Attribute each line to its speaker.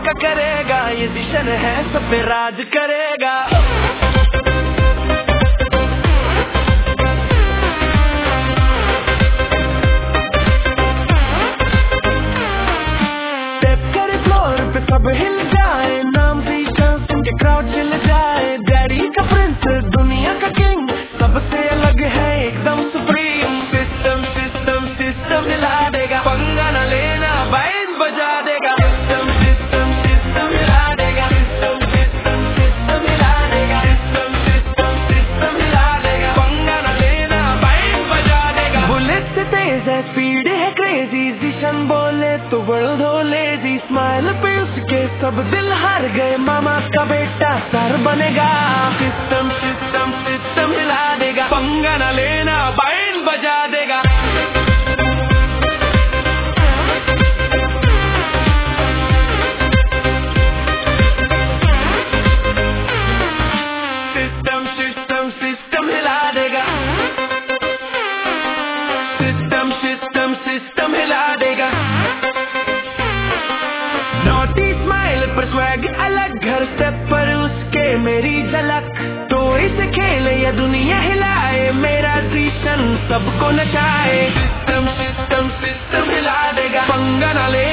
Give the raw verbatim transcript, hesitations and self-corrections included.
Speaker 1: का करेगा, ये दिशन है सब पे राज करेगा। स्टेप करे फ्लोर पे सब हिल जाए, नाम जीशन सुन के क्राउड चिल जाए। डैडी का प्रिंस दुनिया का किंग, सबसे अलग है एकदम सुप्रीम। सिस्टम सिस्टम सिस्टम हिला देगा, पंगा न लेना बैंड बजा देगा। सिस्टम सिस्टम सिस्टम हिला देगा, सिस्टम सिस्टम सिस्टम हिला देगा। सिस्टम सिस्टम सिस्टम हिला देगा, पंगा न लेना बैंड बजा देगा। बुलेट से तेज है, स्पीड है क्रेजी, जिशन बोले तो वर्ल्ड हो लेजी। स्माइल पे उसके सब दिल हार गए, मामा का बेटा सर बनेगा। सिस्टम सिस्टम सिस्टम हिला देगा, पंगा न लेना बैंड बजा देगा। सिस्टम सिस्टम सिस्टम हिला देगा, सिस्टम सिस्टम सिस्टम हिला देगा। नोटी स्माइल पर स्वैग अलग, घर स्टेप पर उसके मेरी झलक। तो इसे खेले या दुनिया हिलाए, मेरा जीशन सबको नचाए। सिस्टम सिस्टम सिस्टम हिला देगा, पंगा न ले